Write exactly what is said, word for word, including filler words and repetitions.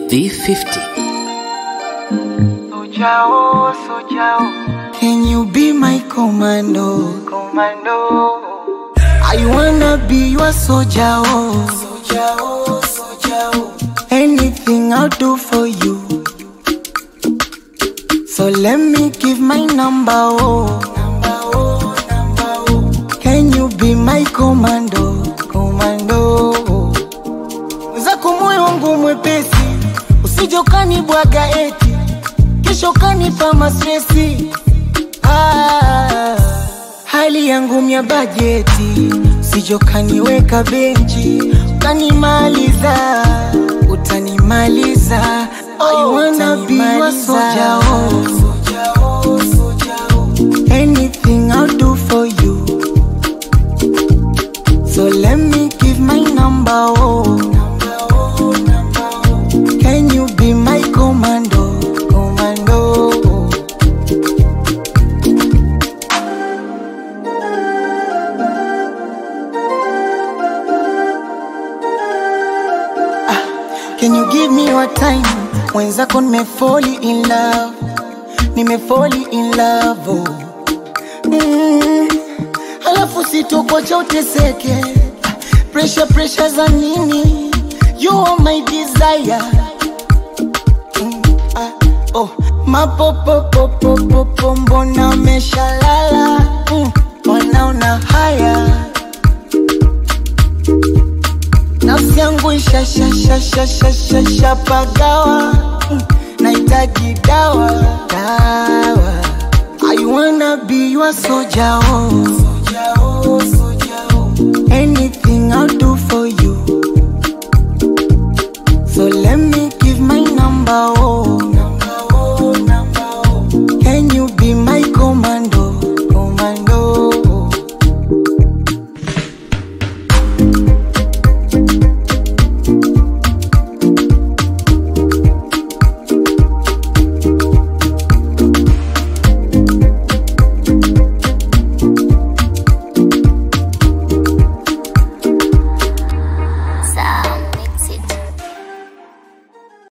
V fifty. Sojao, Sojao, Can you be my commando? Commando. I wanna be your soldier, oh. Soldier, oh, soldier, oh. Anything I'll do for you. So let me give my number, oh. Number, oh, number, oh. Can you be my commando? Commando, oh. Zako moyo wangu mwepesi, usije ukanibwaga eti kesho kanipa mastresi. Ah, hali yangu mya bajeti, usije ukaniweka benchi, utanimaliza, utanimaliza. I wanna be your soldier, oh. Soldier, oh, soldier, oh. Anything I'll do for you. So let me give my number, oh. Number, oh, number, oh. Can you be my commando? Commando, oh. Ah, can you give me your time? Mwenzako nime fall in love, nime fall in love, oh. Mm. Halafu sitokocha uteseke, pressure pressure za nini? You are my desire. Mm. Ah, oh, mapopopopopopo mbona umeshalala? Mm. Mbona una haya? Nafsi yangu isha sha sha sha sha sha sha pagawa. Mm. Nahitaji dawa, dawa. I wanna be your soldier, oh. Soldier, oh, soldier, oh. Anything I'll do for you.